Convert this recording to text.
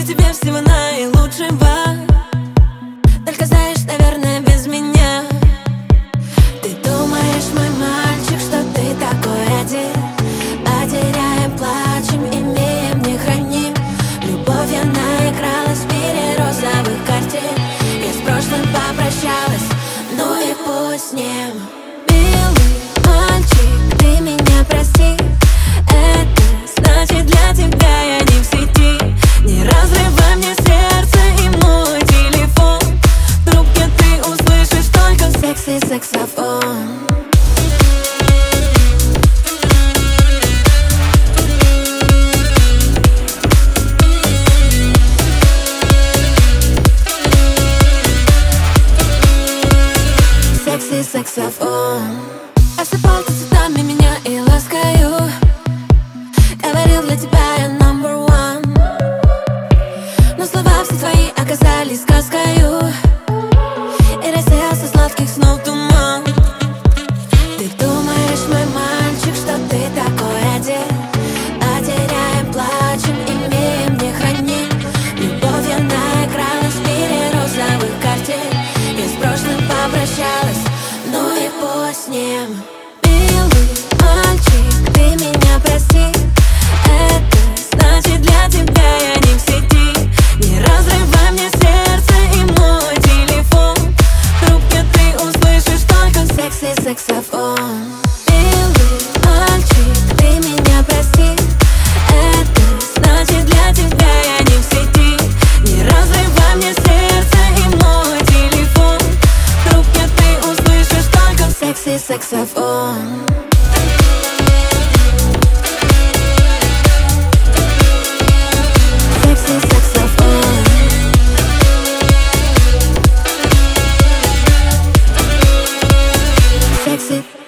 тебе всего наилучшего. Только знаешь, наверное, без меня. Ты думаешь, мой мальчик, что ты такой один, а теряем, плачем, имеем, не храним. Любовь, я наигралась в мире розовых картин. Я с прошлым попрощалась, ну и пусть с ним. Милый мальчик, ты меня прости. Это значит, для тебя я не в сети. Не разрывай мне сердце и мой телефон. В трубке ты услышишь только секси-саксофон. Секси-саксофон. Осыпал ты цветами меня и ласкаю. Говорил, для тебя я number one. Но слова все твои оказались сказкою, и рассеялся сладких снов туман. Ты думаешь, мой мальчик, что ты такой один, а теряем, плачем, имеем, не храним. Любовь, я наигралась в мире розовых картин. Я с прошлым попрощалась, ну и пусть с ним. Милый мальчик, ты меня прости. Это значит, для тебя я не в сети. Не разрывай мне сердце и мой телефон. В трубке ты услышишь только секси-саксофон. Милый мальчик, ты меня прости. Это значит, для тебя я не в сети. Не разрывай мне сердце и мой телефон. В трубке ты услышишь только секси-саксофон. Секси-саксофон. Секси